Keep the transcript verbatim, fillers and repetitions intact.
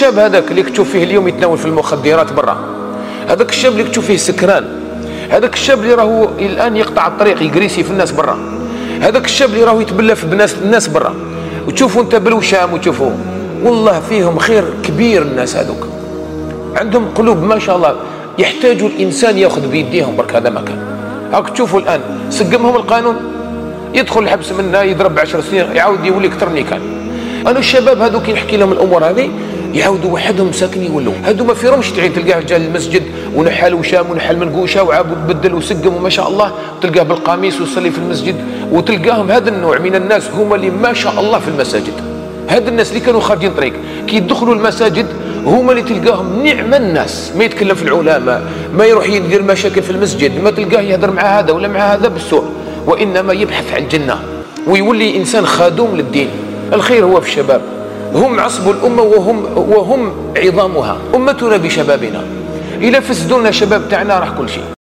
الشاب هذاك اللي تشوف فيه اليوم يتناول في المخدرات برا، هذاك الشاب اللي تشوف فيه سكران، هذاك الشاب اللي راهو الان يقطع الطريق يجريسي في الناس برا، هذاك الشاب اللي راهو يتبلى في الناس الناس برا، وتشوفوا انت بالوشام وتشوفوا والله فيهم خير كبير. الناس هذوك عندهم قلوب ما شاء الله، يحتاجوا الانسان ياخذ بيديهم برك. هذا مكان هاك تشوفوا الان سقمهم القانون، يدخل الحبس منها يضرب عشر سنين يعاود يولي اكثر من كان. انا الشباب هذوك نحكي لهم الامور هذه يعاودوا وحدهم ساكن يولوا. هذو ما فيهمش تعين، تلقاه جا للمسجد ونحل وشام ونحل منقوشه وعابد بدل وسقم وما شاء الله، تلقاه بالقميص ويصلي في المسجد. وتلقاهم هذا النوع من الناس هما اللي ما شاء الله في المساجد. هذا الناس اللي كانوا خارجين طريق كي يدخلوا المساجد هما اللي تلقاهم نعم الناس، ما يتكلم في العلماء، ما يروح يدير مشاكل في المسجد، ما تلقاه يهدر مع هذا ولا مع هذا بالسوء، وانما يبحث عن الجنه ويولي انسان خادم للدين. الخير هو في الشباب، هم عصب الامه وهم وهم عظامها. امتنا بشبابنا، اذا فسدوا لنا شباب تاعنا راح كل شيء.